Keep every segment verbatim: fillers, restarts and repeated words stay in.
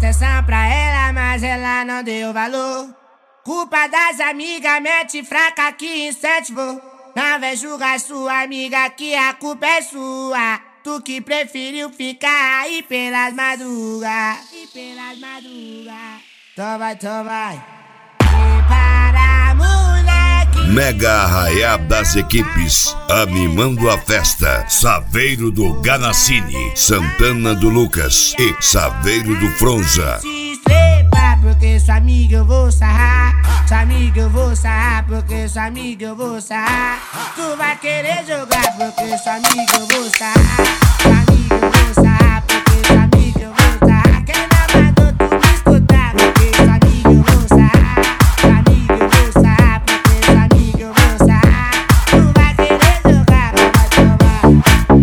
atenção pra ela, mas ela não deu valor. Culpa das amigas, mente fraca que incentivou. Não vem julgar sua amiga que a culpa é sua. Tu que preferiu ficar aí pelas madrugas. E pelas madrugas. Então vai, então vai. Prepara, moleque. Mega arraiá das equipes, animando a festa. Saveiro do Ganacini, Santana do Lucas e Saveiro do Fronza. Se estrepa, porque sua amiga eu vou sarrar. Sua amiga eu vou sarrar, porque sua amiga eu vou sarrar. Tu vai querer jogar, porque sua amiga eu vou sarrar. Sua amiga eu vou sarrar, porque sua amiga eu vou sarrar. Quem não mandou tu me escutar, porque sua amiga eu vou sarrar. Sua amiga eu vou sarrar, porque sua amiga eu vou sarrar. Tu vai querer jogar, vai tomar.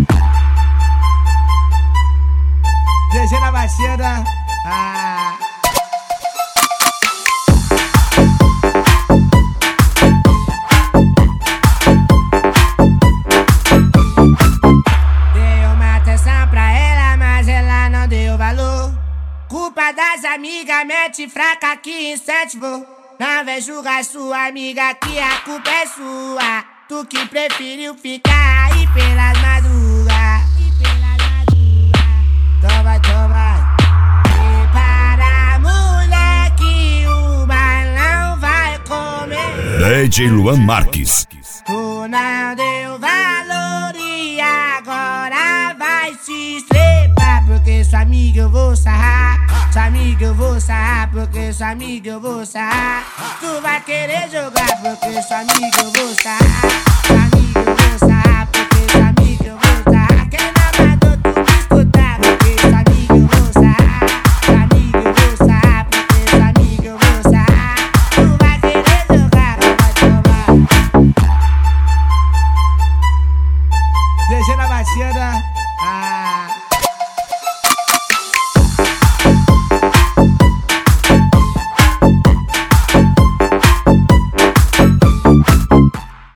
G G na batida. Ah. Culpa das amigas, mente fraca que incentivou. Não vem julgar sua amiga que a culpa é sua. Tu que preferiu ficar aí pelas madrugas. E pelas madrugas. Então vai, então vai. Prepara, moleque, o balão vai comer. D J Luan Marques. Tu não deu valor e agora vai se estrepar, porque sua amiga eu vou sarrar. Sua amiga eu vou sarrar, porque sua amiga eu vou sarrar. Tu vai querer jogar, porque sua amiga eu vou sarrar. Sua amiga eu vou sarrar, porque sua amiga eu vou sarrar. Quem não mandou tu me escutar, porque sua amiga eu vou sarrar. Sua amiga eu vou sarrar, porque sua amiga eu vou sarrar. Tu vai querer jogar, vai tomar. G G na batida. Ah.